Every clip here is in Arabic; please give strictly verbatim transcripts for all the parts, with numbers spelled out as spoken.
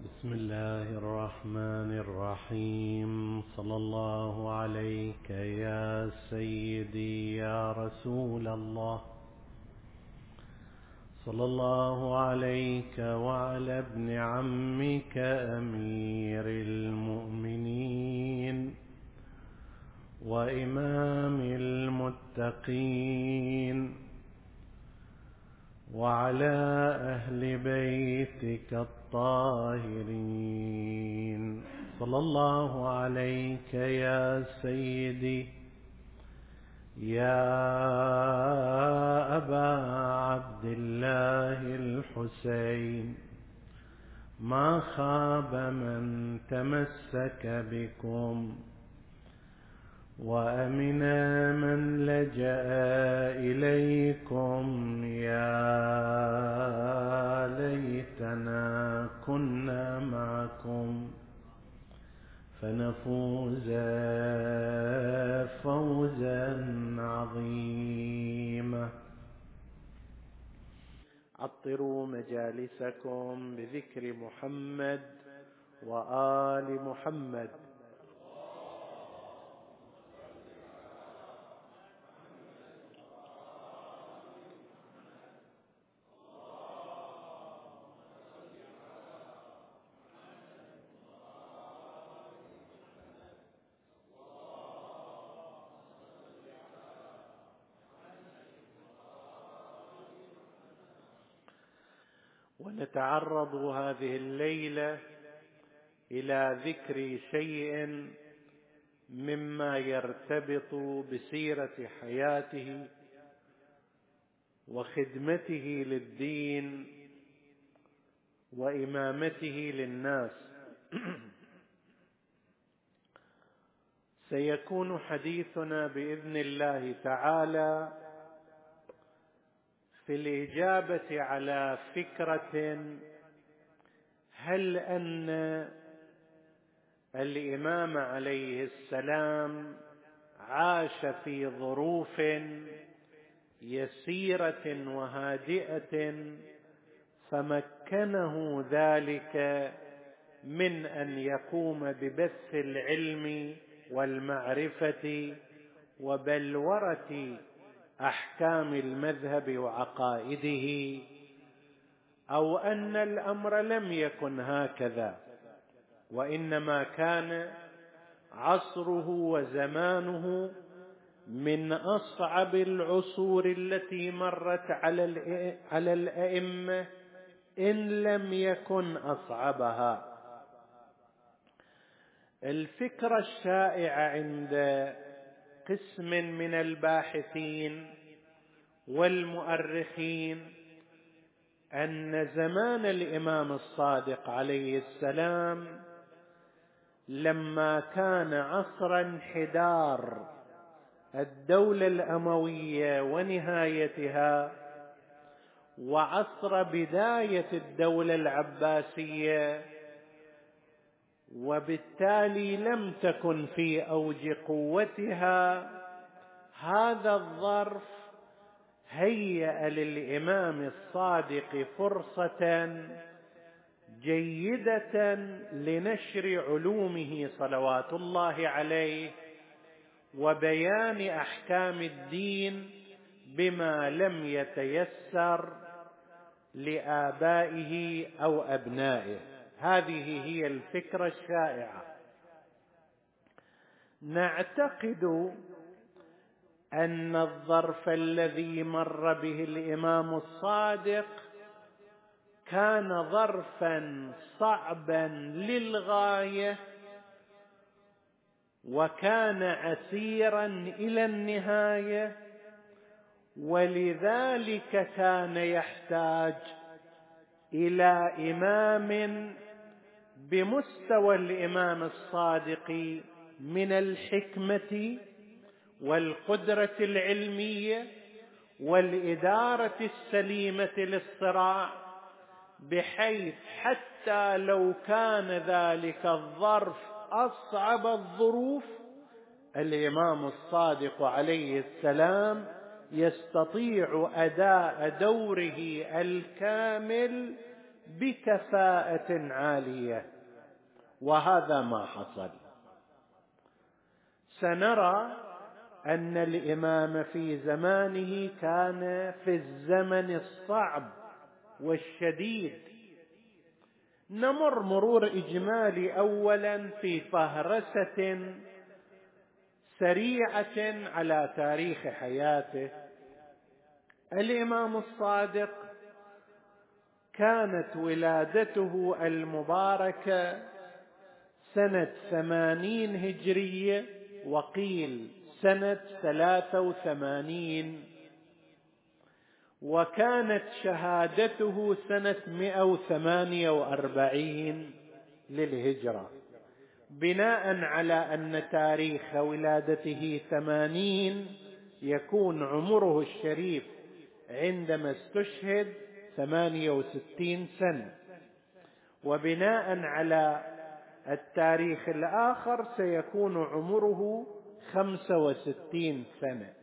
بسم الله الرحمن الرحيم. صلى الله عليك يا سيدي يا رسول الله، صلى الله عليك وعلى ابن عمك أمير المؤمنين وإمام المتقين، وعلى أهل بيتك الطاهرين. صلى الله عليك يا سيدي يا أبا عبد الله الحسين، ما خاب من تمسك بكم وأمن من لجأ إليكم. يا ليتنا كنا معكم فنفوز فوزا عظيما. عطروا مجالسكم بذكر محمد وآل محمد. ونتعرض هذه الليلة إلى ذكر شيء مما يرتبط بسيرة حياته وخدمته للدين وإمامته للناس. سيكون حديثنا بإذن الله تعالى في الإجابة على فكرة: هل أن الإمام عليه السلام عاش في ظروف يسيرة وهادئة فمكنه ذلك من أن يقوم ببث العلم والمعرفة وبلورة أحكام المذهب وعقائده، أو أن الأمر لم يكن هكذا، وإنما كان عصره وزمانه من أصعب العصور التي مرت على الأئمة إن لم يكن أصعبها. الفكرة الشائعة عند قسم من الباحثين والمؤرخين أن زمان الإمام الصادق عليه السلام لما كان عصر انحدار الدولة الأموية ونهايتها وعصر بداية الدولة العباسية، وبالتالي لم تكن في أوج قوتها، هذا الظرف هيأ للإمام الصادق فرصة جيدة لنشر علومه صلوات الله عليه وبيان أحكام الدين بما لم يتيسر لآبائه أو أبنائه. هذه هي الفكرة الشائعة. نعتقد أن الظرف الذي مر به الإمام الصادق كان ظرفا صعبا للغاية، وكان عسيرا إلى النهاية، ولذلك كان يحتاج إلى إمام بمستوى الإمام الصادق من الحكمة والقدرة العلمية والإدارة السليمة للصراع، بحيث حتى لو كان ذلك الظرف أصعب الظروف الإمام الصادق عليه السلام يستطيع أداء دوره الكامل بكفاءة عالية، وهذا ما حصل. سنرى أن الإمام في زمانه كان في الزمن الصعب والشديد. نمر مرور إجمالي أولا في فهرسة سريعة على تاريخ حياته. الإمام الصادق كانت ولادته المباركة سنة ثمانين هجرية، وقيل سنة ثلاثة وثمانين، وكانت شهادته سنة مئة وثمانية وأربعين للهجرة، بناء على أن تاريخ ولادته ثمانين يكون عمره الشريف عندما استشهد ثمانية وستين سنة، وبناء على التاريخ الآخر سيكون عمره خمسة وستين سنة.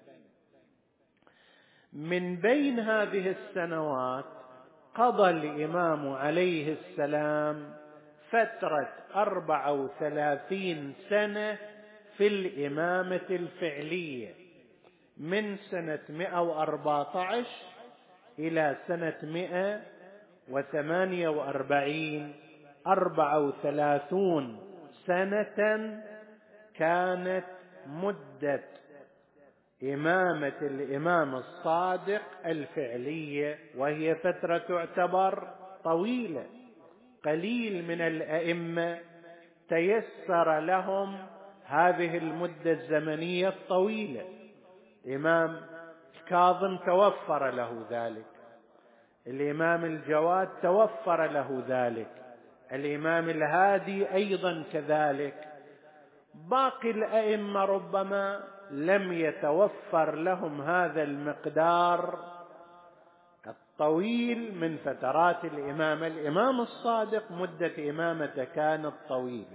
من بين هذه السنوات قضى الإمام عليه السلام فترة أربعة وثلاثين سنة في الإمامة الفعلية، من سنة مئة وأربعة عشر إلى سنة مئة وثمانية وأربعين، أربعة وثلاثون سنة كانت مدة إمامة الإمام الصادق الفعلية، وهي فترة تعتبر طويلة. قليل من الأئمة تيسر لهم هذه المدة الزمنية الطويلة. الإمام الكاظم توفر له ذلك، الإمام الجواد توفر له ذلك، الإمام الهادي أيضا كذلك. باقي الأئمة ربما لم يتوفر لهم هذا المقدار الطويل من فترات الإمامة. الإمام الصادق مدة إمامته كانت طويلة،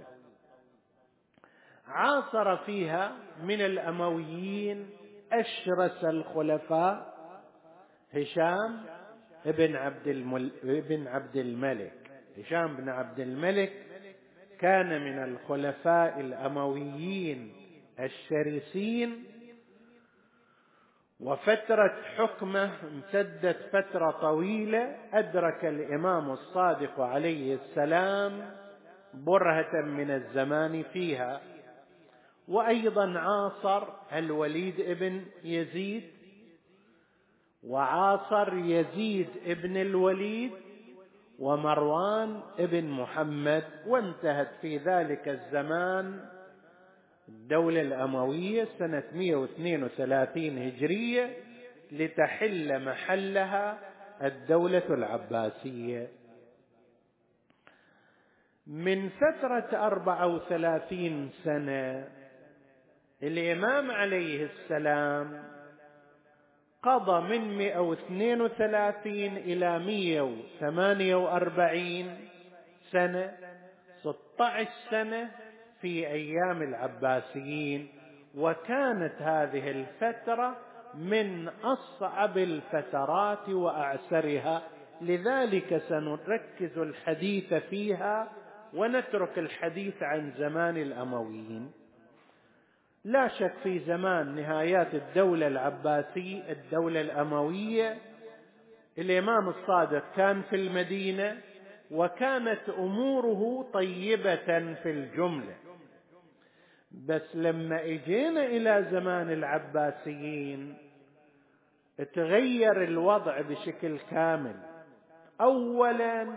عاصر فيها من الأمويين أشرس الخلفاء هشام ابن عبد المل... ابن عبد الملك. هشام بن عبد الملك كان من الخلفاء الأمويين الشرسين، وفترة حكمه امتدت فترة طويلة. أدرك الإمام الصادق عليه السلام برهة من الزمان فيها. وأيضا عاصر الوليد ابن يزيد، وعاصر يزيد ابن الوليد، ومروان ابن محمد، وانتهت في ذلك الزمان الدولة الأموية سنة مئة واثنين وثلاثين هجرية، لتحل محلها الدولة العباسية. من فترة أربعة وثلاثين سنة الإمام عليه السلام قضى من مئة واثنين وثلاثين إلى مئة وثمانية وأربعين سنة، ستة عشر سنة في أيام العباسيين، وكانت هذه الفترة من أصعب الفترات وأعسرها. لذلك سنركز الحديث فيها ونترك الحديث عن زمان الأمويين. لا شك في زمان نهايات الدولة العباسية الدولة الأموية الإمام الصادق كان في المدينة، وكانت أموره طيبة في الجملة. بس لما اجينا إلى زمان العباسيين تغير الوضع بشكل كامل. أولا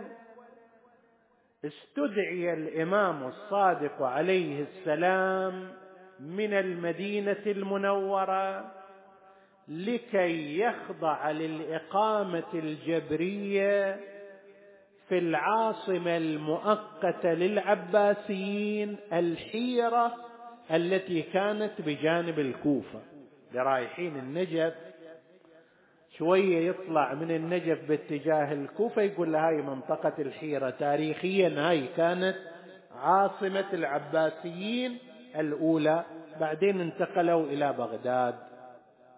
استدعي الإمام الصادق عليه السلام من المدينة المنورة لكي يخضع للإقامة الجبرية في العاصمة المؤقتة للعباسيين الحيرة التي كانت بجانب الكوفة. رايحين النجف، شوية يطلع من النجف باتجاه الكوفة يقول له هاي منطقة الحيرة، تاريخيا هاي كانت عاصمة العباسيين الأولى، بعدين انتقلوا إلى بغداد.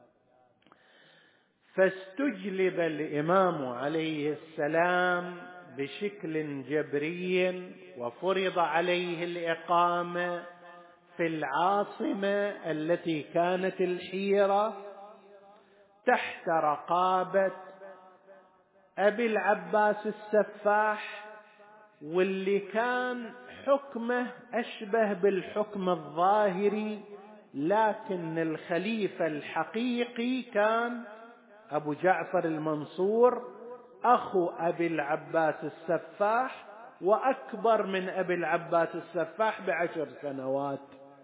فاستجلب الإمام عليه السلام بشكل جبري وفرض عليه الإقامة في العاصمة التي كانت الحيرة تحت رقابة أبي العباس السفاح، واللي كان حكمه أشبه بالحكم الظاهري، لكن الخليفة الحقيقي كان أبو جعفر المنصور أخو أبي العباس السفاح، وأكبر من أبي العباس السفاح بعشر سنوات.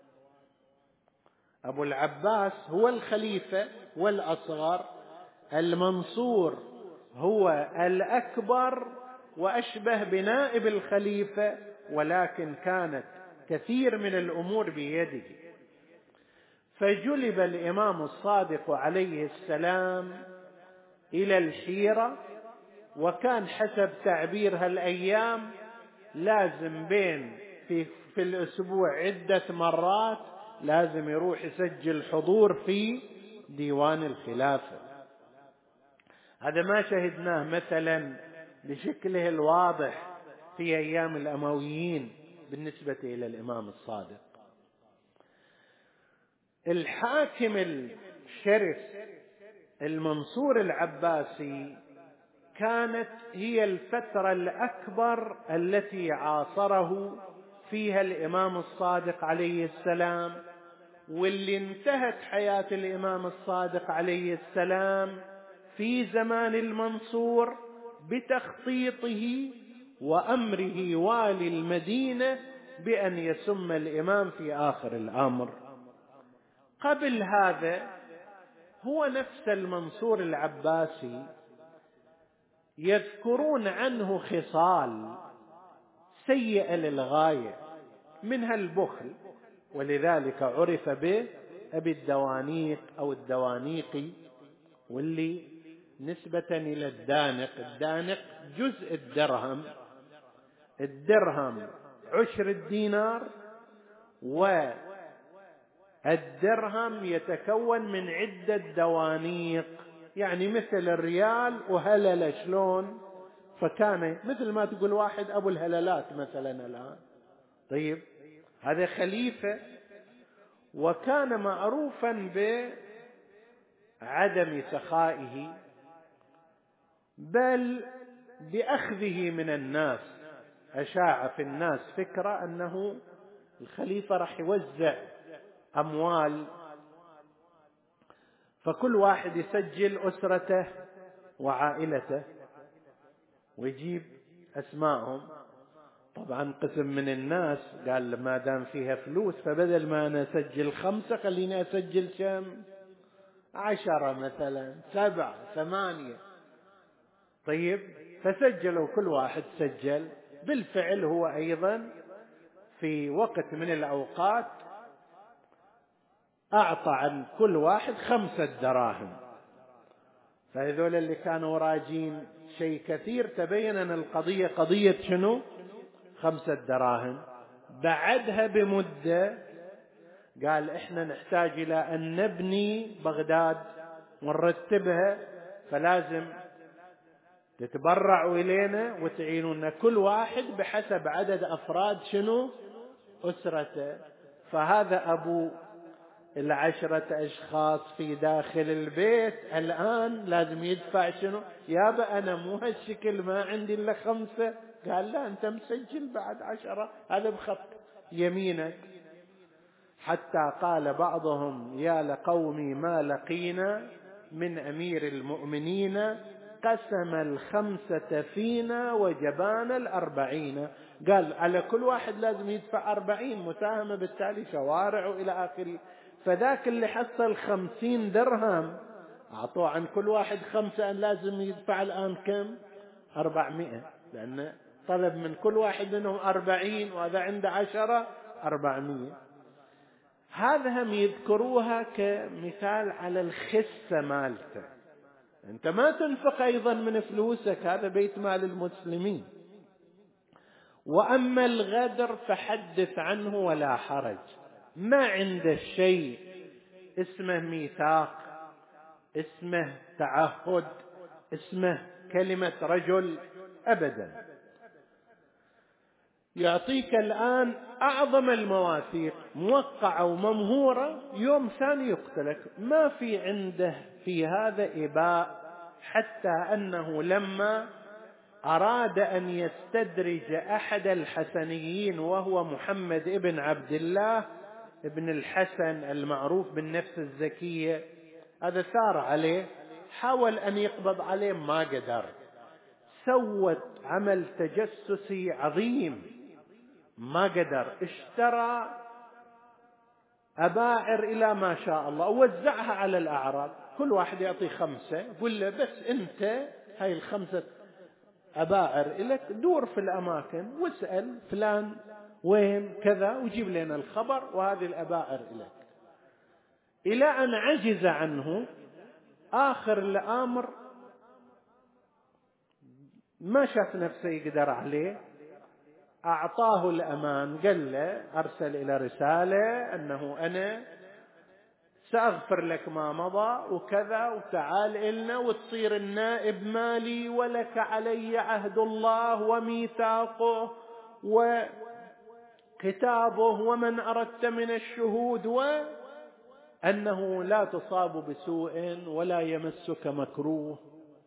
أبو العباس هو الخليفة والأصغر، المنصور هو الأكبر وأشبه بنائب الخليفة، ولكن كانت كثير من الأمور بيده. فجلب الإمام الصادق عليه السلام إلى الحيرة، وكان حسب تعبير هالأيام لازم بين في, في الأسبوع عدة مرات لازم يروح يسجل حضور في ديوان الخلافة. هذا ما شهدناه مثلا بشكله الواضح في أيام الأمويين بالنسبة إلى الإمام الصادق. الحاكم الشرف المنصور العباسي كانت هي الفترة الأكبر التي عاصره فيها الإمام الصادق عليه السلام، واللي انتهت حياة الإمام الصادق عليه السلام في زمان المنصور بتخطيطه وأمره والي المدينة بأن يسم الإمام في آخر الأمر. قبل هذا هو نفس المنصور العباسي يذكرون عنه خصال سيئة للغاية، منها البخل، ولذلك عرف بأبي الدوانيق أو الدوانيقي، واللي نسبة إلى الدانق. الدانق جزء الدرهم، الدرهم عشر الدينار، والدرهم يتكون من عدة دوانيق، يعني مثل الريال وهللة شلون، فكان مثل ما تقول واحد أبو الهللات مثلا الآن. طيب هذا خليفة، وكان معروفا بعدم سخائه بل بأخذه من الناس. أشاع في الناس فكرة أنه الخليفة راح يوزع أموال، فكل واحد يسجل أسرته وعائلته ويجيب أسمائهم. طبعا قسم من الناس قال ما دام فيها فلوس فبدل ما أنا أسجل خمسة خليني أسجل كم عشرة مثلا، سبعة، ثمانية. طيب فسجلوا، كل واحد سجل. بالفعل هو أيضا في وقت من الأوقات أعطى عن كل واحد خمسة دراهم، فهذول اللي كانوا راجين شيء كثير تبين أن القضية قضية شنو؟ خمسة دراهم. بعدها بمدة قال إحنا نحتاج إلى أن نبني بغداد ونرتبها، فلازم تتبرعوا إلينا وتعينونا، كل واحد بحسب عدد أفراد شنو؟ أسرته. فهذا أبو العشرة أشخاص في داخل البيت الآن لازم يدفع شنو؟ يابا أنا مو هالشكل، ما عندي إلا خمسة. قال لا، أنت مسجل بعد عشرة، هذا بخط يمينك. حتى قال بعضهم يا لقومي ما لقينا من أمير المؤمنين، قسم الخمسة فينا وجبان الأربعين. قال على كل واحد لازم يدفع أربعين مساهمة، بالتالي شوارع وإلى آخره. فذاك اللي حصل خمسين درهم أعطوه عن كل واحد خمسة، أن لازم يدفع الآن كم؟ أربعمائة، لأن طلب من كل واحد منهم أربعين، وهذا عنده عشرة، أربعمائة. هذا هم يذكروها كمثال على الخسة مالته. أنت ما تنفق أيضا من فلوسك، هذا بيت مال المسلمين. وأما الغدر فحدث عنه ولا حرج، ما عنده شيء اسمه ميثاق، اسمه تعهد، اسمه كلمة رجل، أبدا. يعطيك الآن أعظم المواثيق موقعة وممهورة، يوم ثاني يقتلك. ما في عنده في هذا إباء، حتى أنه لما أراد أن يستدرج أحد الحسنيين وهو محمد ابن عبد الله ابن الحسن المعروف بالنفس الزكية، هذا ثار عليه، حاول أن يقبض عليه ما قدر، سوت عمل تجسسي عظيم ما قدر، اشترى أباعر إلى ما شاء الله ووزعها على الأعراب، كل واحد يعطي خمسة، يقول له بس أنت هاي الخمسة أباعر إلك، دور في الأماكن واسأل فلان وين كذا وجيب لنا الخبر، وهذه الأباعر إلك. إلى أن عجز عنه، آخر الأمر ما شاف نفسه يقدر عليه، أعطاه الأمان، قال له أرسل إلى رسالة أنه أنا سأغفر لك ما مضى وكذا، وتعال إلنا وتصير النائب مالي، ولك علي عهد الله وميثاقه وكتابه ومن أردت من الشهود، وأنه لا تصاب بسوء ولا يمسك مكروه.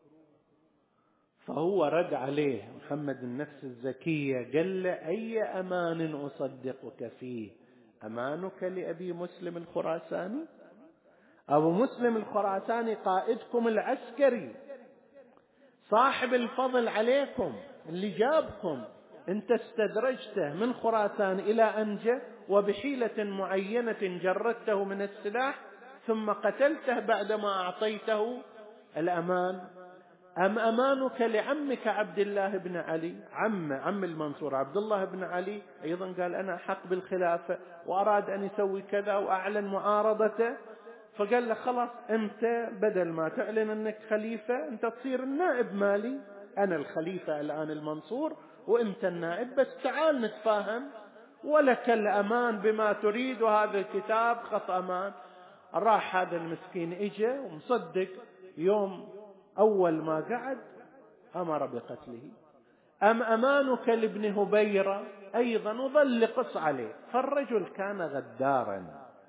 فهو رد عليه محمد النفس الزكية، قال له أي أمان أصدقك فيه؟ أمانك لأبي مسلم الخراساني؟ أبو مسلم الخراساني قائدكم العسكري، صاحب الفضل عليكم، اللي جابكم، أنت استدرجته من خراسان إلى أنجة، وبحيلة معينة جردته من السلاح ثم قتلته بعدما أعطيته الأمان. أم أمانك لعمك عبد الله بن علي؟ عم عم المنصور عبد الله بن علي أيضا قال أنا أحق بالخلافة، وأراد أن يسوي كذا وأعلن معارضته، فقال له خلاص أنت بدل ما تعلن أنك خليفة أنت تصير النائب مالي، أنا الخليفة الآن المنصور وأنت النائب، بس تعال نتفاهم ولك الأمان بما تريد، وهذا الكتاب خط أمان. راح هذا المسكين إجا ومصدق، يوم أول ما قعد أمر بقتله. أم أمانك لابن هبيرة؟ أيضا وظل قص عليه، فالرجل كان غدارا.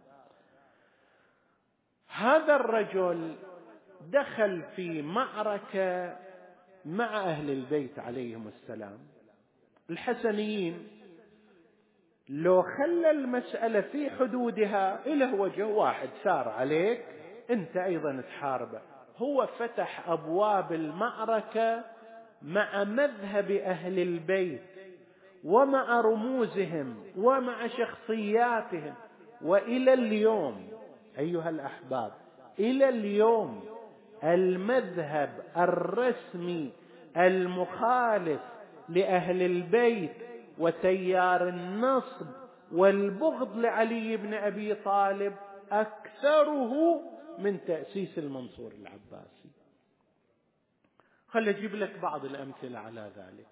هذا الرجل دخل في معركة مع أهل البيت عليهم السلام. الحسنيين لو خلى المسألة في حدودها إله وجه واحد سار عليك أنت أيضا تحاربه، هو فتح أبواب المعركة مع مذهب أهل البيت ومع رموزهم ومع شخصياتهم. وإلى اليوم أيها الأحباب، إلى اليوم المذهب الرسمي المخالف لأهل البيت وتيار النصب والبغض لعلي بن أبي طالب أكثره من تأسيس المنصور العباسي. خل أجيب لك بعض الأمثلة على ذلك.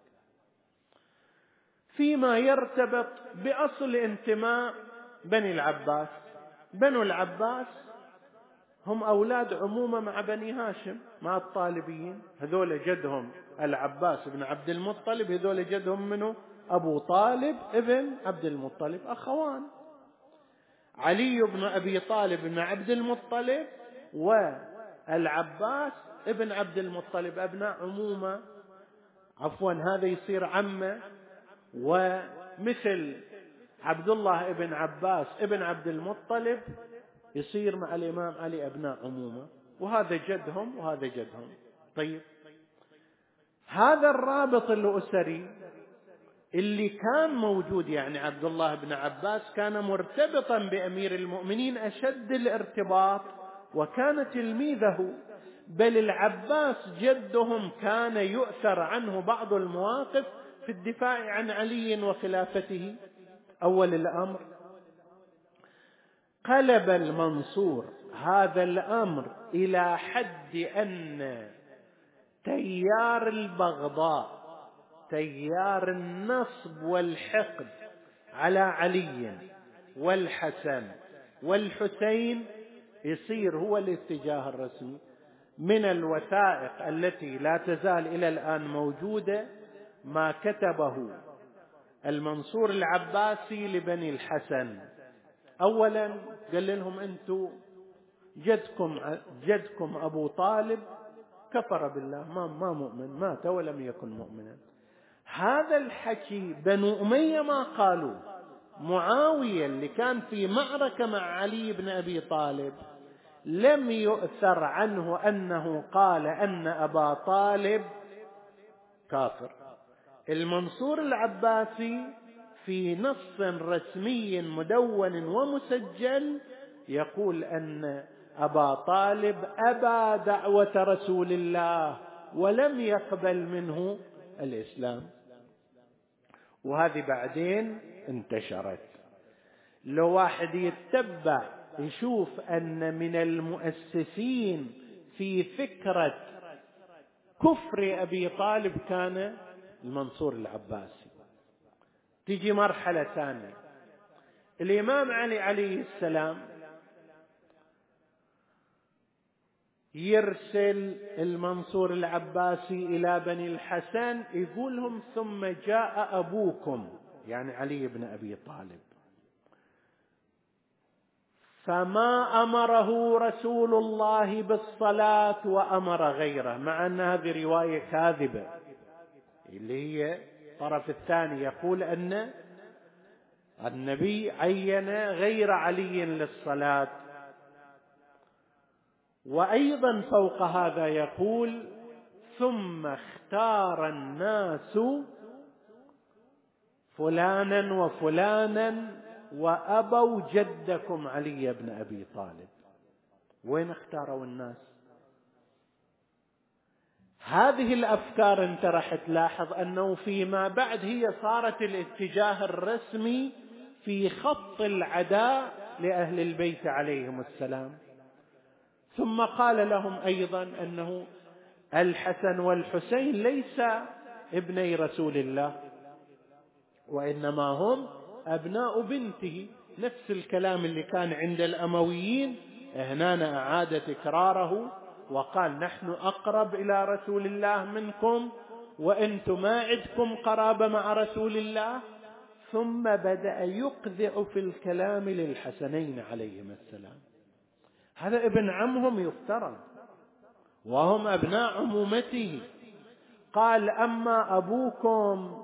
فيما يرتبط بأصل انتماء بني العباس، بنو العباس هم أولاد عمومة مع بني هاشم مع الطالبيين، هذول جدهم العباس بن عبد المطلب، هذول جدهم منه أبو طالب ابن عبد المطلب، أخوان. علي بن أبي طالب بن عبد المطلب والعباس ابن عبد المطلب أبناء عمومة، عفوا هذا يصير عمه، ومثل عبد الله ابن عباس ابن عبد المطلب يصير مع الإمام علي أبناء عمومة، وهذا جدهم وهذا جدهم. طيب هذا الرابط الأسري اللي كان موجود، يعني عبد الله بن عباس كان مرتبطا بأمير المؤمنين أشد الارتباط وكان تلميذه، بل العباس جدهم كان يؤثر عنه بعض المواقف في الدفاع عن علي وخلافته. أول الأمر قلب المنصور هذا الأمر إلى حد أن تيار البغضاء، تيار النصب والحقد على علي والحسن والحسين يصير هو الاتجاه الرسمي. من الوثائق التي لا تزال إلى الآن موجودة ما كتبه المنصور العباسي لبني الحسن. أولا قال لهم أنتم جدكم جدكم أبو طالب كفر بالله، ما ما مؤمن، مات ولم يكن مؤمنا. هذا الحكي بنو أمية ما قالوا. معاوية اللي كان في معركة مع علي بن أبي طالب لم يؤثر عنه أنه قال أن أبا طالب كافر. المنصور العباسي في نص رسمي مدون ومسجل يقول أن أبا طالب أبى دعوة رسول الله ولم يقبل منه الإسلام. وهذه بعدين انتشرت. لو واحد يتبع يشوف أن من المؤسسين في فكرة كفر أبي طالب كان المنصور العباسي. تيجي مرحلة ثانية، الإمام علي عليه السلام يرسل المنصور العباسي إلى بني الحسن يقول لهم ثم جاء أبوكم يعني علي بن أبي طالب فما أمره رسول الله بالصلاة وأمر غيره، مع أن هذه رواية كاذبة اللي هي الطرف الثاني يقول أن النبي عين غير علي للصلاة. وأيضا فوق هذا يقول ثم اختار الناس فلانا وفلانا وأبوا جدكم علي بن أبي طالب. وين اختاروا الناس؟ هذه الأفكار أنت راح تلاحظ أنه فيما بعد هي صارت الاتجاه الرسمي في خط العداء لأهل البيت عليهم السلام. ثم قال لهم أيضا أنه الحسن والحسين ليس ابني رسول الله وإنما هم أبناء بنته. نفس الكلام اللي كان عند الأمويين هنا أعاد تكراره وقال نحن أقرب إلى رسول الله منكم وأنتم ما عندكم قرابة مع رسول الله. ثم بدأ يقذع في الكلام للحسنين عليهما السلام. هذا ابن عمهم يفترض وهم أبناء عمومته. قال أما أبوكم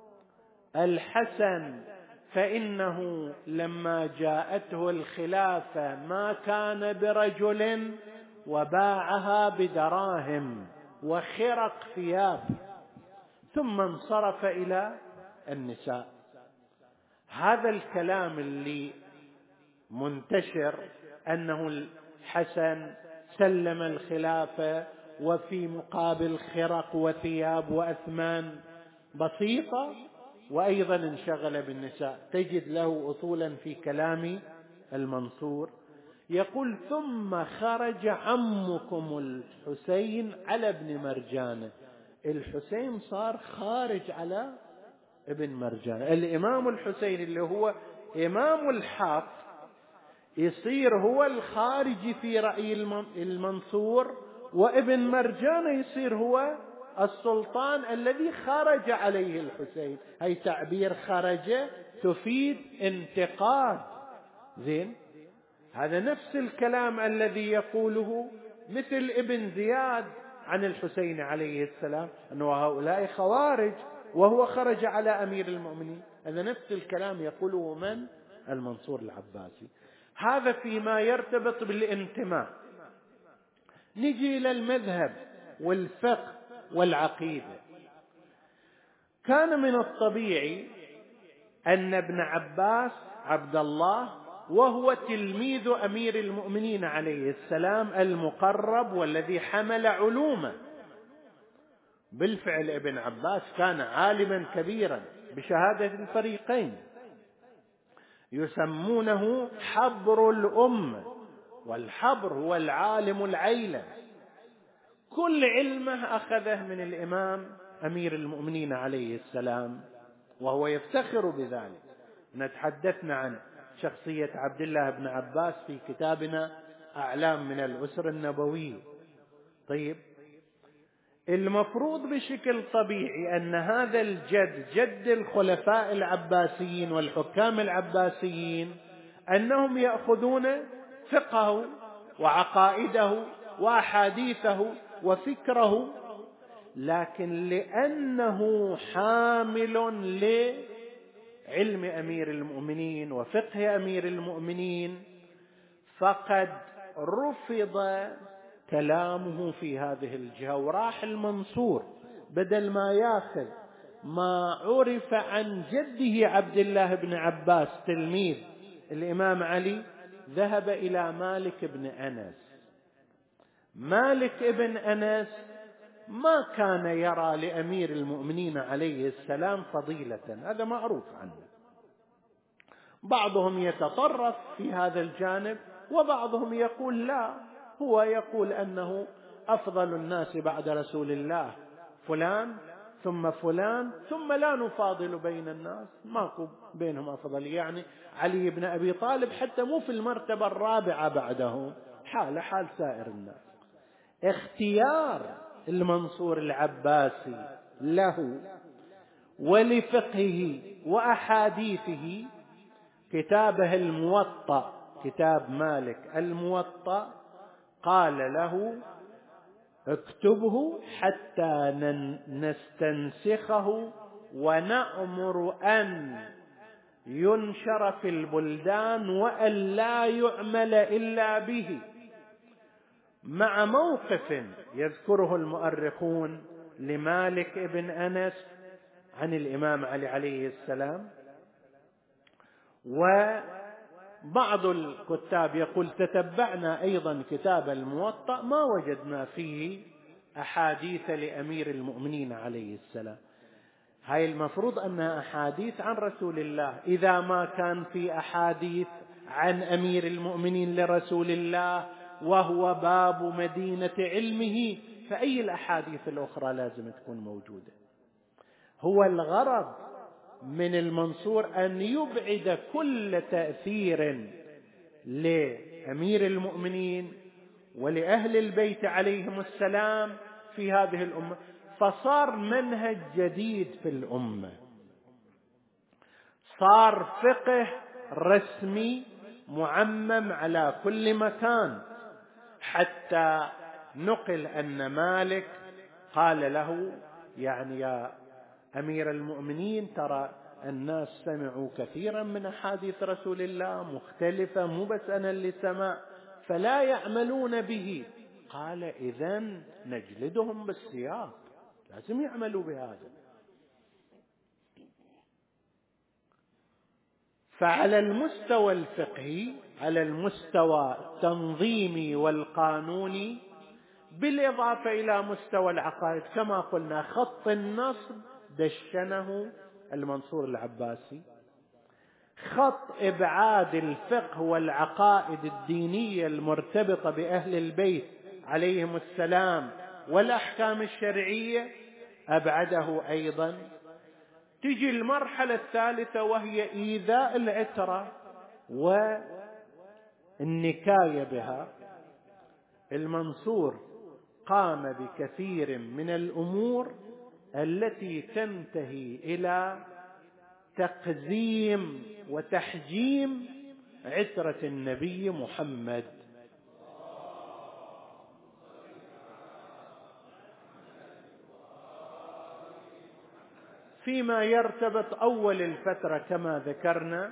الحسن فإنه لما جاءته الخلافة ما كان برجل وباعها بدراهم وخرق ثياب ثم انصرف إلى النساء. هذا الكلام اللي منتشر أنه الحسن سلم الخلافة وفي مقابل خرق وثياب وأثمان بسيطة وأيضا انشغل بالنساء، تجد له أصولا في كلام المنصور. يقول ثم خرج عمكم الحسين على ابن مرجانة. الحسين صار خارج على ابن مرجانة. الإمام الحسين اللي هو إمام الحق يصير هو الخارج في رأي المنصور، وابن مرجانة يصير هو السلطان الذي خرج عليه الحسين. هي تعبير خرج تفيد انتقاد. زين، هذا نفس الكلام الذي يقوله مثل ابن زياد عن الحسين عليه السلام أنه هؤلاء خوارج وهو خرج على أمير المؤمنين. هذا نفس الكلام يقوله من؟ المنصور العباسي. هذا فيما يرتبط بالانتماء. نجي إلى المذهب والفقه والعقيدة. كان من الطبيعي أن ابن عباس عبد الله وهو تلميذ أمير المؤمنين عليه السلام المقرب والذي حمل علومه. بالفعل ابن عباس كان عالما كبيرا بشهادة الفريقين، يسمونه حبر الأمة، والحبر هو العالم العيلة. كل علمه أخذه من الإمام أمير المؤمنين عليه السلام وهو يفتخر بذلك. نتحدثنا عن شخصية عبد الله بن عباس في كتابنا أعلام من الأسرة النبوية. طيب، المفروض بشكل طبيعي أن هذا الجد جد الخلفاء العباسيين والحكام العباسيين أنهم يأخذون فقهه وعقائده وأحاديثه وفكره، لكن لأنه حامل لعلم أمير المؤمنين وفقه أمير المؤمنين فقد رفض كلامه في هذه الجهة، وراح المنصور بدل ما ياخذ ما عرف عن جده عبد الله بن عباس تلميذ الإمام علي، ذهب إلى مالك بن أنس. مالك بن أنس ما كان يرى لأمير المؤمنين عليه السلام فضيلة، هذا معروف عنه. بعضهم يتطرف في هذا الجانب وبعضهم يقول لا، هو يقول أنه أفضل الناس بعد رسول الله فلان ثم فلان ثم لا نفاضل بين الناس، ماكو بينهم أفضل، يعني علي بن أبي طالب حتى مو في المرتبة الرابعة بعده، حال حال سائر الناس. اختيار المنصور العباسي له ولفقهه وأحاديثه كتابه الموطأ، كتاب مالك الموطأ، قال له اكتبه حتى نستنسخه ونأمر أن ينشر في البلدان وأن لا يعمل إلا به، مع موقف يذكره المؤرخون لمالك ابن أنس عن الإمام علي عليه السلام. وبعض الكتاب يقول تتبعنا أيضا كتاب الموطأ ما وجدنا فيه أحاديث لأمير المؤمنين عليه السلام. هاي المفروض أنها أحاديث عن رسول الله، إذا ما كان في أحاديث عن أمير المؤمنين لرسول الله وهو باب مدينة علمه، فأي الأحاديث الأخرى لازم تكون موجودة. هو الغرض من المنصور أن يبعد كل تأثير لأمير المؤمنين ولأهل البيت عليهم السلام في هذه الأمة، فصار منهج جديد في الأمة، صار فقه رسمي معمم على كل مكان، حتى نقل أن مالك قال له يعني يا أمير المؤمنين ترى الناس سمعوا كثيرا من أحاديث رسول الله مختلفة مو بس أنا اللي سمع فلا يعملون به. قال إذن نجلدهم بالسياق، لازم يعملوا بهذا. فعلى المستوى الفقهي، على المستوى التنظيمي والقانوني، بالإضافة إلى مستوى العقائد كما قلنا خط النصب دشنه المنصور العباسي، خط إبعاد الفقه والعقائد الدينية المرتبطة بأهل البيت عليهم السلام والأحكام الشرعية أبعده أيضا. تجي المرحلة الثالثة وهي إيذاء العترة والنكاية بها. المنصور قام بكثير من الأمور التي تنتهي إلى تقزيم وتحجيم عترة النبي محمد. فيما يرتبط أول الفترة كما ذكرنا،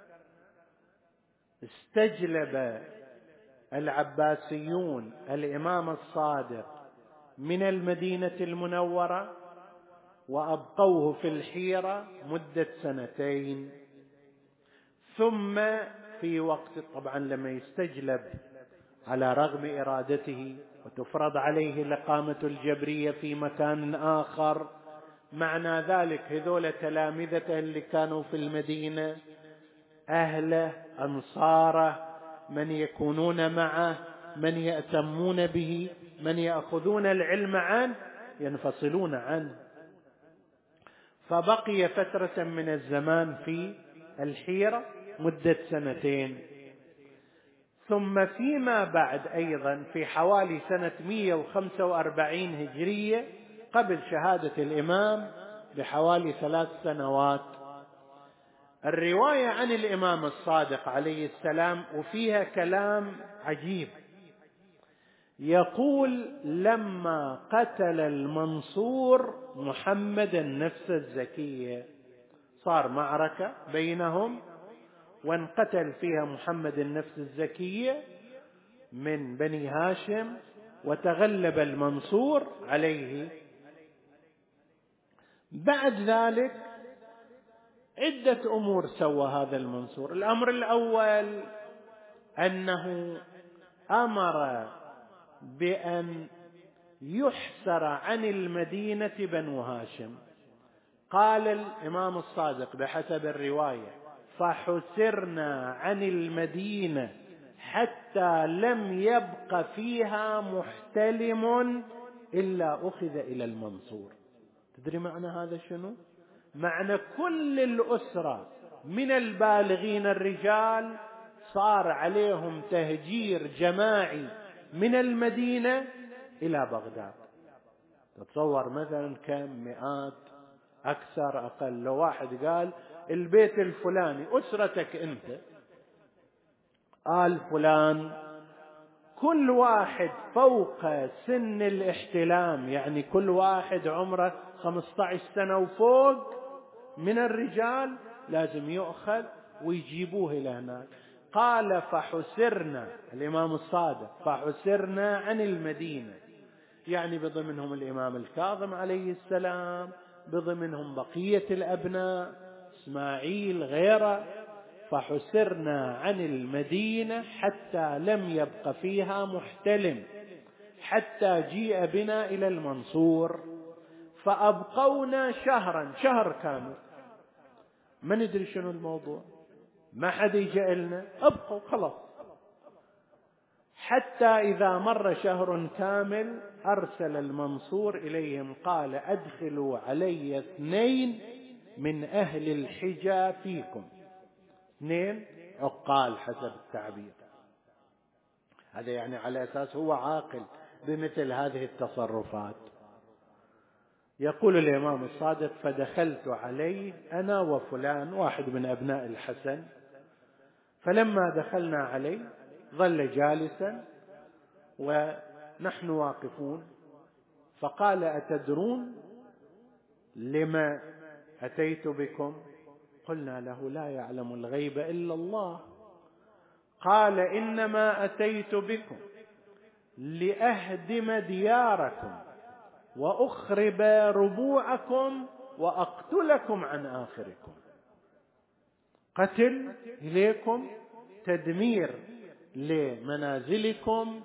استجلب العباسيون الإمام الصادق من المدينة المنورة وأبقوه في الحيرة مدة سنتين، ثم في وقت طبعا لما يستجلب على رغم إرادته وتفرض عليه الإقامة الجبرية في مكان آخر، معنى ذلك هذول تلامذته اللي كانوا في المدينة أهله أنصاره من يكونون معه من يأتمون به من يأخذون العلم عنه ينفصلون عنه. فبقي فترة من الزمان في الحيرة مدة سنتين. ثم فيما بعد أيضا في حوالي سنة مئة وخمسة وأربعين هجرية قبل شهادة الإمام بحوالي ثلاث سنوات. الرواية عن الإمام الصادق عليه السلام وفيها كلام عجيب، يقول: لما قتل المنصور محمد النفس الزكية، صار معركة بينهم وانقتل فيها محمد النفس الزكية من بني هاشم، وتغلب المنصور عليه. بعد ذلك عدة أمور سوى هذا المنصور. الأمر الأول أنه أمر بأن يحسر عن المدينة بنو هاشم. قال الإمام الصادق بحسب الرواية: فحسرنا عن المدينة حتى لم يبق فيها محتلم إلا أخذ إلى المنصور. تدري معنى هذا شنو؟ معنى كل الأسرة من البالغين الرجال صار عليهم تهجير جماعي من المدينة إلى بغداد. تتصور مثلا كم مئات، أكثر أقل. لو واحد قال البيت الفلاني أسرتك أنت آل فلان، كل واحد فوق سن الاحتلام، يعني كل واحد عمره خمسة عشر سنة وفوق من الرجال لازم يؤخذ ويجيبوه إلى هناك. قال: فحسرنا، الإمام الصادق، فحسرنا عن المدينة، يعني بضمنهم الإمام الكاظم عليه السلام، بضمنهم بقية الأبناء إسماعيل غيره. فحسرنا عن المدينة حتى لم يبق فيها محتلم حتى جيء بنا إلى المنصور، فأبقونا شهرا، شهر كامل، ما ندري شنو الموضوع، ما حد يجي لنا، أبقوا خلاص. حتى إذا مر شهر كامل أرسل المنصور إليهم، قال: أدخلوا علي اثنين من أهل الحجة فيكم، اثنين عقال حسب التعبير. هذا يعني على أساس هو عاقل بمثل هذه التصرفات. يقول الإمام الصادق: فدخلت عليه أنا وفلان، واحد من أبناء الحسن، فلما دخلنا عليه ظل جالسا ونحن واقفون، فقال: أتدرون لما أتيت بكم؟ قلنا له: لا يعلم الغيب إلا الله. قال: إنما أتيت بكم لأهدم دياركم وأخرب ربوعكم وأقتلكم عن آخركم. قتل إليكم، تدمير لمنازلكم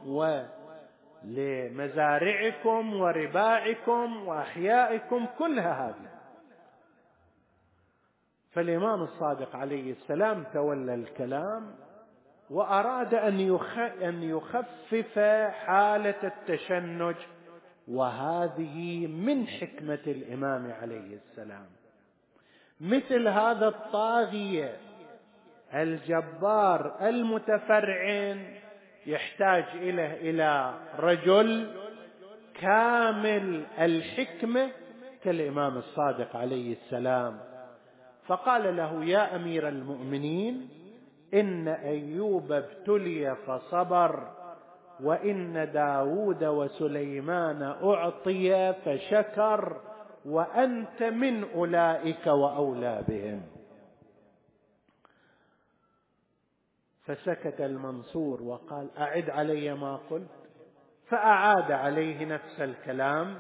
ولمزارعكم ورباعكم وأحيائكم، كلها هذه. فالإمام الصادق عليه السلام تولى الكلام وأراد أن يخفف حالة التشنج، وهذه من حكمة الإمام عليه السلام. مثل هذا الطاغية الجبار المتفرعن يحتاج إلى إلى رجل كامل الحكمة كالإمام الصادق عليه السلام. فقال له: يا أمير المؤمنين، إن أيوب ابتلي فصبر، وإن داود وسليمان أعطي فشكر، وأنت من أولئك وأولى بهم. فسكت المنصور وقال: أعد علي ما قلت. فأعاد عليه نفس الكلام،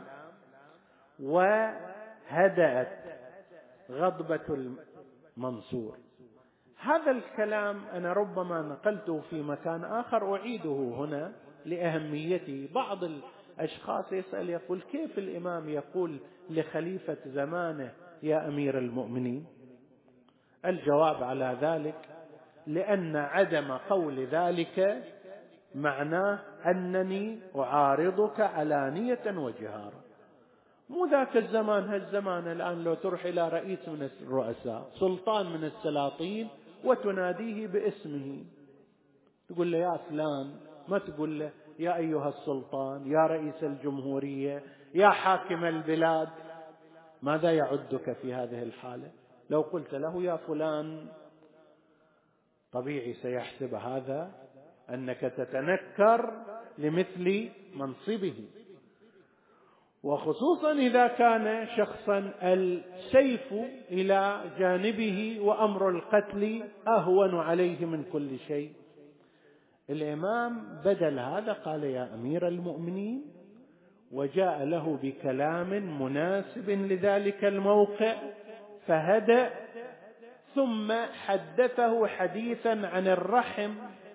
وهدأت غضبة المنصور. هذا الكلام أنا ربما نقلته في مكان آخر، أعيده هنا لأهميته. بعض الأشخاص يسأل يقول: كيف الإمام يقول لخليفة زمانه يا أمير المؤمنين؟ الجواب على ذلك: لأن عدم قول ذلك معناه أنني أعارضك علانية وجهارا. مو ذاك الزمان، هالزمان الآن لو تروح إلى رئيس من الرؤساء، سلطان من السلاطين، وتناديه باسمه، تقول له يا فلان، ما تقول له يا أيها السلطان، يا رئيس الجمهورية، يا حاكم البلاد، ماذا يعدك في هذه الحالة؟ لو قلت له يا فلان، طبيعي سيحسب هذا أنك تتنكر لمثل منصبه، وخصوصا إذا كان شخصا السيف إلى جانبه وأمر القتل أهون عليه من كل شيء. الإمام بدل هذا قال يا أمير المؤمنين، وجاء له بكلام مناسب لذلك الموقع فهدأ، ثم حدثه حديثا عن الرحم.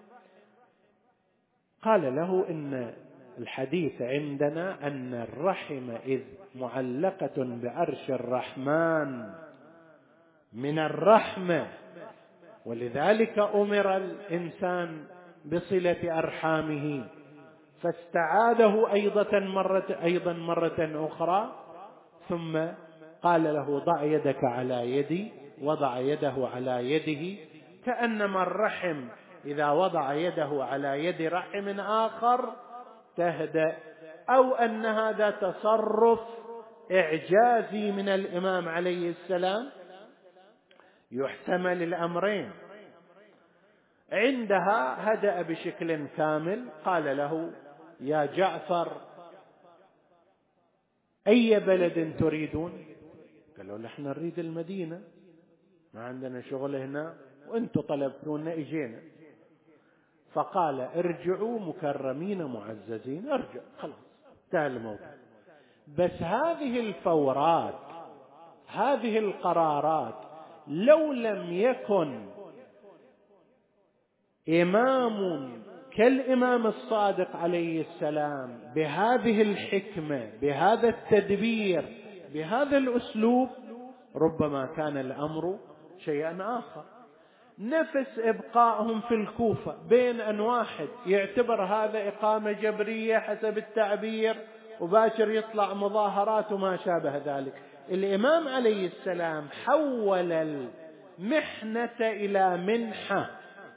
قال له إن الحديث عندنا أن الرحم إذ معلقة بعرش الرحمن من الرحمة، ولذلك أمر الإنسان بصلة أرحامه، فاستعاده أيضا مرة, أيضا مرة أخرى، ثم قال له ضع يدك على يدي، وضع يده على يده، كأنما الرحم إذا وضع يده على يد رحم آخر تهدأ، أو أن هذا تصرف إعجازي من الإمام عليه السلام، يحتمل الأمرين. عندها هدأ بشكل كامل، قال له يا جعفر أي بلد تريدون؟ قالوا نحن نريد المدينة، ما عندنا شغل هنا، وانتم طلبتونا اجينا. فقال ارجعوا مكرمين معززين، ارجع خلاص انتهى الموضوع. بس هذه الفورات، هذه القرارات، لو لم يكن إمام كالإمام الصادق عليه السلام بهذه الحكمة، بهذا التدبير، بهذا الأسلوب، ربما كان الأمر شيئا آخر. نفس إبقائهم في الكوفة بين أن واحد يعتبر هذا إقامة جبرية حسب التعبير، وباشر يطلع مظاهرات وما شابه ذلك. الإمام عليه السلام حول المحنة إلى منحة،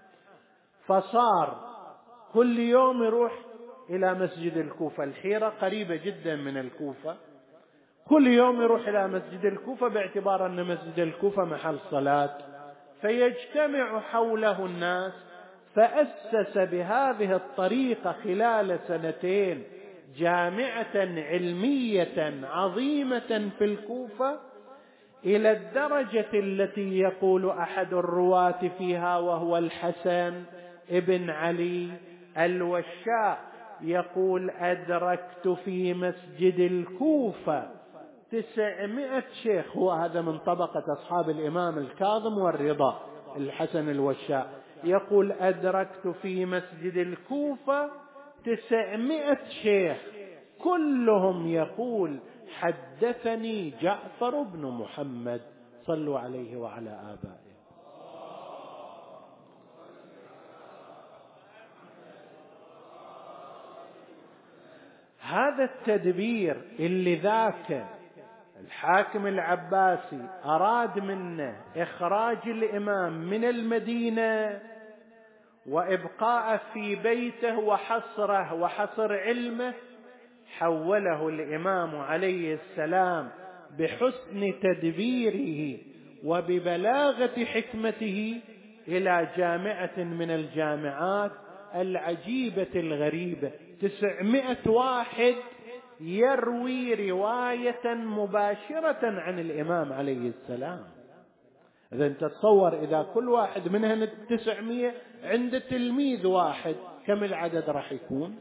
فصار كل يوم يروح إلى مسجد الكوفة، الحيرة قريبة جدا من الكوفة، كل يوم يروح إلى مسجد الكوفة باعتبار أن مسجد الكوفة محل صلاة، فيجتمع حوله الناس. فأسس بهذه الطريقة خلال سنتين جامعة علمية عظيمة في الكوفة، إلى الدرجة التي يقول أحد الرواة فيها وهو الحسن ابن علي الوشاء، يقول أدركت في مسجد الكوفة تسعمائة شيخ. هو هذا من طبقة أصحاب الإمام الكاظم والرضا، الحسن الوشاء يقول أدركت في مسجد الكوفة تسعمائة شيخ، كلهم يقول حدثني جعفر بن محمد، صلوا عليه وعلى آبائه. هذا التدبير اللي ذاك الحاكم العباسي أراد منه إخراج الإمام من المدينة وإبقاءه في بيته وحصره وحصر علمه، حوله الإمام عليه السلام بحسن تدبيره وببلاغة حكمته إلى جامعة من الجامعات العجيبة الغريبة. تسعمائة واحد يروي رواية مباشرة عن الإمام عليه السلام. إذا أنت تصور إذا كل واحد منهم التسعمائة عند تلميذ واحد، كم العدد راح يكون؟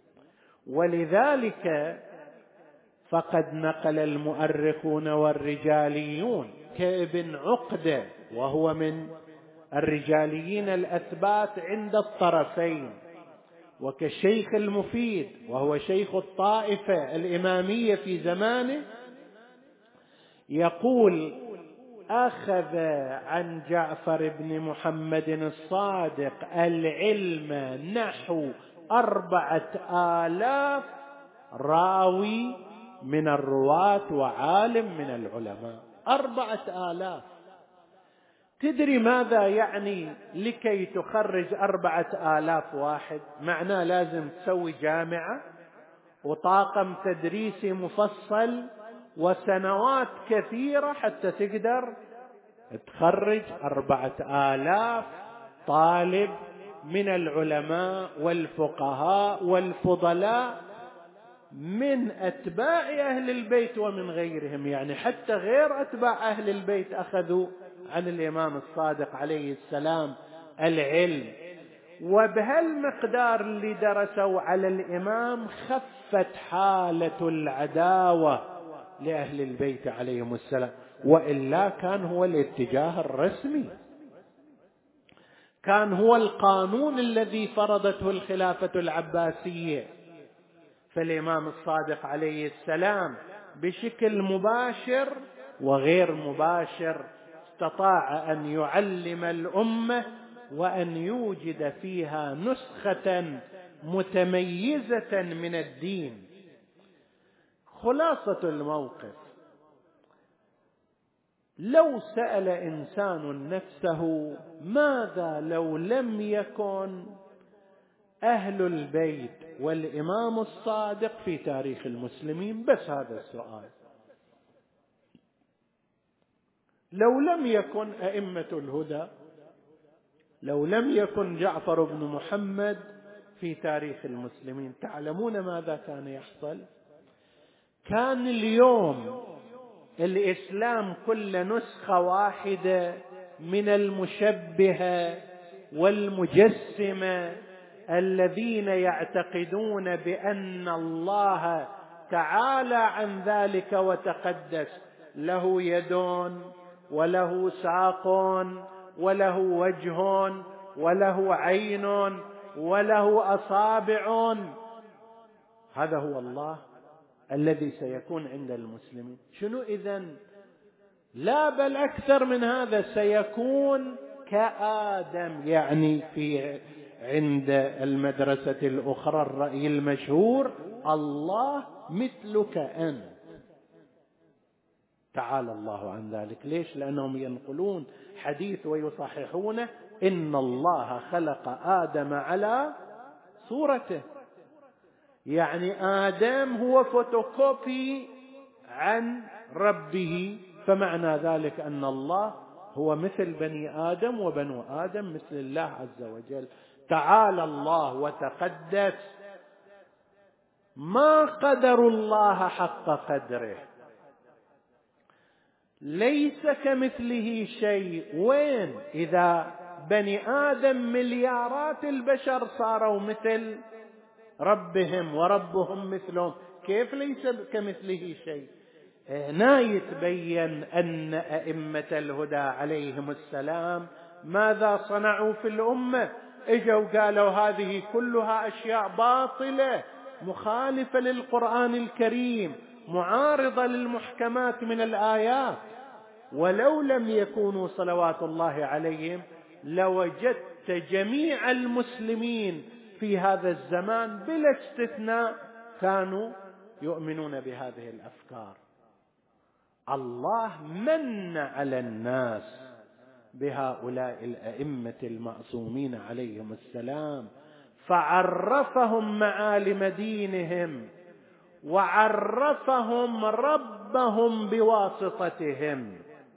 ولذلك فقد نقل المؤرخون والرجاليون كابن عقدة، وهو من الرجاليين الأثبات عند الطرفين، وكالشيخ المفيد وهو شيخ الطائفة الإمامية في زمانه، يقول أخذ عن جعفر بن محمد الصادق العلم نحو أربعة آلاف راوي من الرواة وعالم من العلماء. أربعة آلاف. تدري ماذا يعني لكي تخرج أربعة آلاف واحد؟ معناه لازم تسوي جامعة وطاقم تدريسي مفصل وسنوات كثيرة حتى تقدر تخرج أربعة آلاف طالب من العلماء والفقهاء والفضلاء من أتباع أهل البيت ومن غيرهم. يعني حتى غير أتباع أهل البيت أخذوا عن الإمام الصادق عليه السلام العلم، وبهالمقدار اللي درسوا على الإمام خفت حالة العداوة لأهل البيت عليهم السلام، وإلا كان هو الاتجاه الرسمي، كان هو القانون الذي فرضته الخلافة العباسية. فالإمام الصادق عليه السلام بشكل مباشر وغير مباشر استطاع أن يعلم الأمة وأن يوجد فيها نسخة متميزة من الدين. خلاصة الموقف: لو سأل إنسان نفسه ماذا لو لم يكن أهل البيت والإمام الصادق في تاريخ المسلمين، بس هذا السؤال، لو لم يكن أئمة الهدى، لو لم يكن جعفر بن محمد في تاريخ المسلمين، تعلمون ماذا كان يحصل؟ كان اليوم الإسلام كل نسخة واحدة من المشبهة والمجسمة الذين يعتقدون بأن الله تعالى عن ذلك وتقدس له يدون وله ساق وله وجه وله عين وله أصابع. هذا هو الله الذي سيكون عند المسلمين. شنو إذن؟ لا بل أكثر من هذا، سيكون كآدم. يعني في عند المدرسة الأخرى الرأي المشهور: الله مثلك أنت. تعالى الله عن ذلك. ليش؟ لأنهم ينقلون حديث ويصححونه: إن الله خلق آدم على صورته. يعني آدم هو فوتوكوبي عن ربه، فمعنى ذلك أن الله هو مثل بني آدم وبنو آدم مثل الله عز وجل. تعالى الله وتقدس، ما قدر الله حق قدره، ليس كمثله شيء. وين إذا بني آدم مليارات البشر صاروا مثل ربهم وربهم مثلهم، كيف ليس كمثله شيء؟ هنا يتبين أن أئمة الهدى عليهم السلام ماذا صنعوا في الأمة. اجوا قالوا هذه كلها أشياء باطلة مخالفة للقرآن الكريم، معارضة للمحكمات من الآيات. ولو لم يكونوا صلوات الله عليهم لوجدت جميع المسلمين في هذا الزمان بلا استثناء كانوا يؤمنون بهذه الأفكار. الله من على الناس بهؤلاء الأئمة المعصومين عليهم السلام، فعرفهم معالم دينهم وعرفهم ربهم بواسطتهم.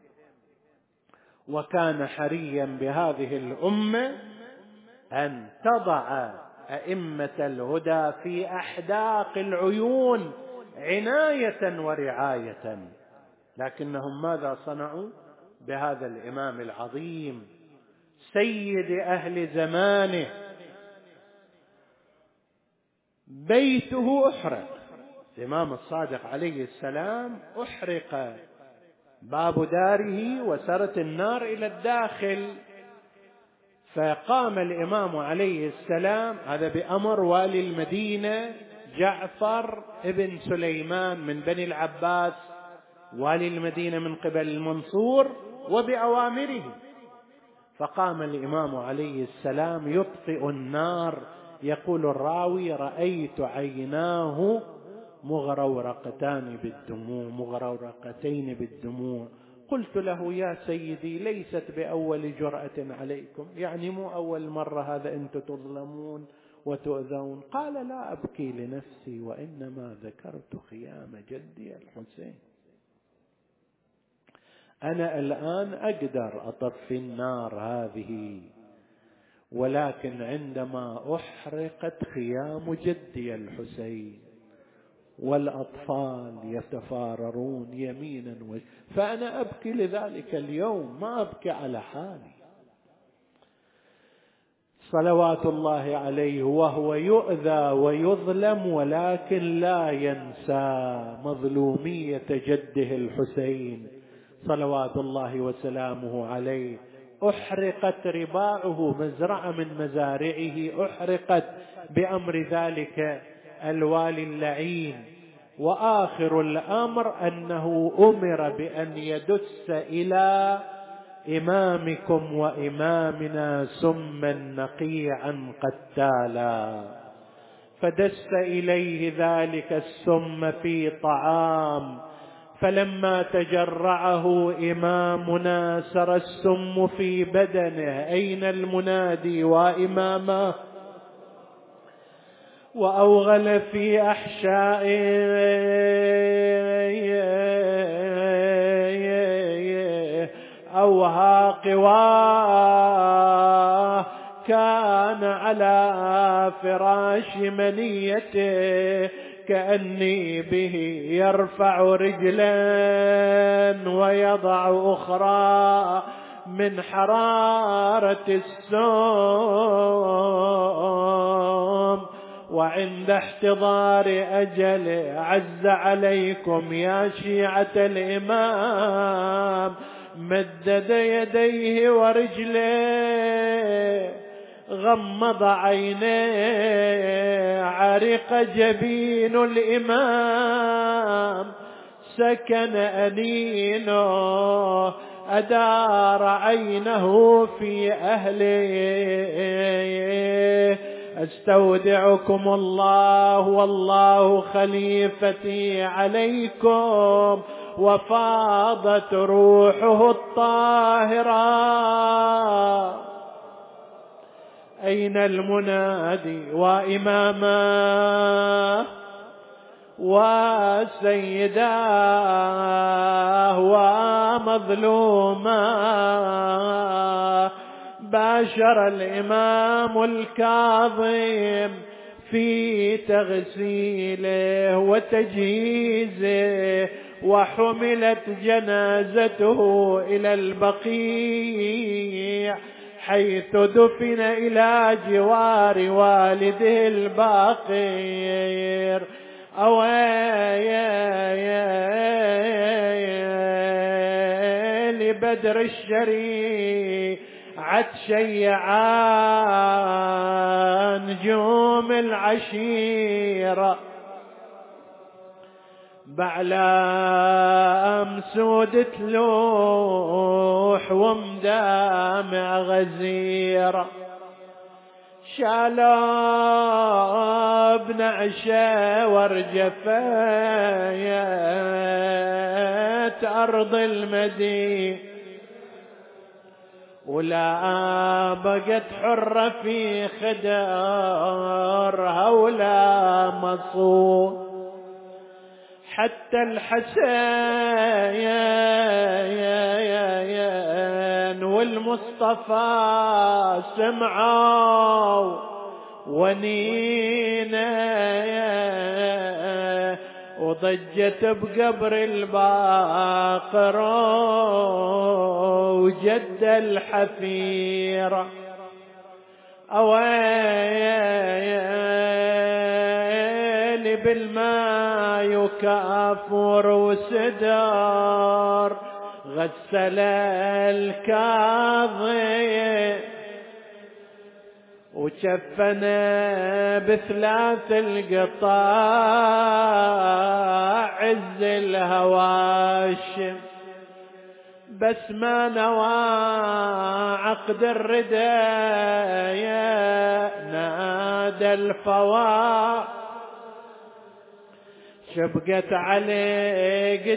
وكان حريا بهذه الأمة أن تضع أئمة الهدى في أحداق العيون عناية ورعاية. لكنهم ماذا صنعوا بهذا الإمام العظيم سيد أهل زمانه؟ بيته أحرق، الإمام الصادق عليه السلام أحرق باب داره وسرت النار إلى الداخل. فقام الإمام عليه السلام، هذا بأمر والي المدينة جعفر ابن سليمان من بني العباس، والي المدينة من قبل المنصور، وبأوامره. فقام الإمام عليه السلام يطفئ النار. يقول الراوي: رأيت عيناه مغرورقتان بالدموع مغرورقتين بالدموع. قلت له: يا سيدي، ليست بأول جرأة عليكم، يعني مو أول مرة هذا أنتم تظلمون وتؤذون؟ قال لا أبكي لنفسي وإنما ذكرت خيام جدي الحسين. أنا الآن أقدر أطفي النار هذه، ولكن عندما أحرقت خيام جدي الحسين والأطفال يتفاررون يمينا و... فأنا أبكي لذلك اليوم، ما أبكي على حالي. صلوات الله عليه وهو يؤذى ويظلم، ولكن لا ينسى مظلومية جده الحسين صلوات الله وسلامه عليه. أحرقت رباعه، مزرعة من مزارعه أحرقت بأمر ذلك الوالي اللعين. وآخر الأمر أنه أمر بأن يدس إلى إمامكم وإمامنا سما نقيعا قتالا، فدس إليه ذلك السم في طعام، فلما تجرعه إمامنا سرى السم في بدنه. أين المنادي وإمامه؟ وأوغل في أحشائه أوهى قواه، كان على فراش منيته كأني به يرفع رجلا ويضع أخرى من حرارة السوم. وعند احتضار أجل عز عليكم يا شيعة الإمام، مدد يديه ورجليه، غمض عينيه، عرق جبين الإمام، سكن أنينه، أدار عينه في أهله. أستودعكم الله والله خليفتي عليكم، وفاضت روحه الطاهرة. أين المنادي وإماماه وسيداه ومظلوماه؟ باشر الإمام الكاظم في تغسيله وتجهيزه، وحملت جنازته إلى البقيع حيث دفن إلى جوار والده الباقر. أويلي بدر الشريف عتشيعان نجوم العشيرة، بعلام سود تلوح ومدامع غزيرة، شالوا بنعشة ورجفات أرض المدينة، ولا بقت حرة في خدرها ولا مصون. حتى الحسين والمصطفى سمعوا ونينا، وضجت بقبر الباقر وجد الحفيرة. أويلي بالماء يكافر وسدار، غسل الكاظم وشفنا بثلاث القطاع عز الهواشم، بس ما نوى عقد الرداية نادى الفوا، شبقت عليه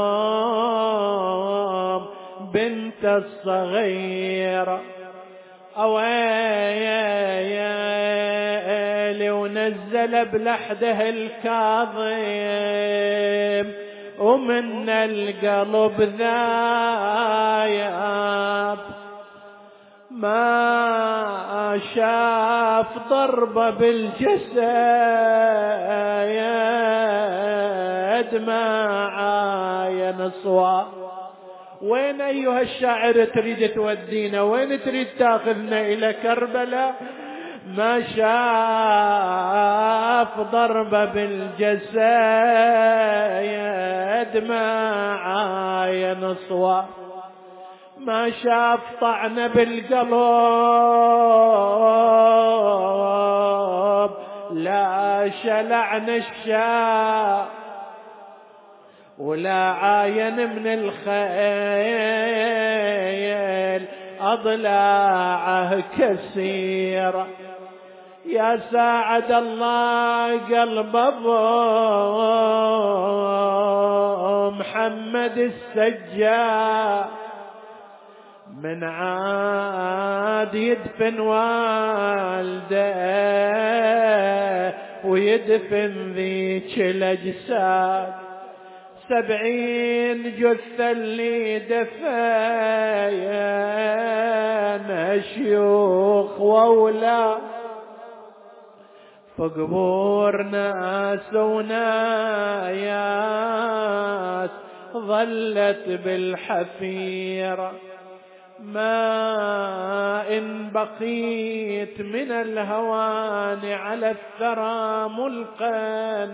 قدامهم بنت الصغيرة. أويلي ونزل بلحده الكاظم ومن القلب ذايب ما شاف ضربة بالجسد ما عاين صواب. وين أيها الشاعر تريد تودينا؟ وين تريد تاخذنا؟ إلى كربلاء؟ ما شاف ضربة بالجسد ما عاين صواب، ما شاف طعنة بالقلب لا شلعن الشاف ولا عاين من الخيل أضلاعه كثيرة. يا ساعد الله قلب أبو محمد السجاد من عاد يدفن والده ويدفن ذيك الأجساد. سبعين جثة اللي دفن شيوخ وأولاد فقبور ناس ونايات ظلت بالحفيرة. ما إن بقيت من الهوان على الثرى ملقا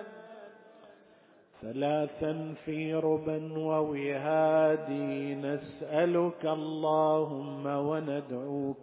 ثلاثا في ربا ووهادي نسألك اللهم وندعوك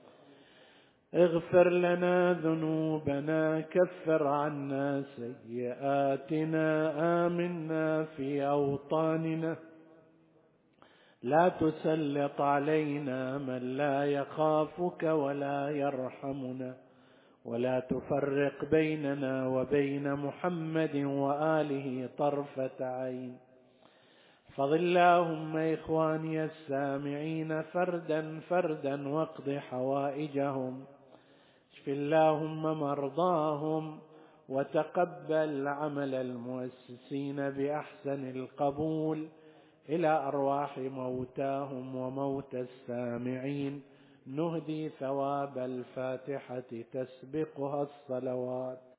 اغفر لنا ذنوبنا كفر عنا سيئاتنا آمنا في أوطاننا لا تسلط علينا من لا يخافك ولا يرحمنا ولا تفرق بيننا وبين محمد وآله طرفة عين. احفظ اللهم إخواني السامعين فردا فردا واقض حوائجهم، اشف اللهم مرضاهم وتقبل عمل المؤسسين بأحسن القبول إلى أرواح موتاهم وموتى السامعين. نهدي ثواب الفاتحة تسبقها الصلوات.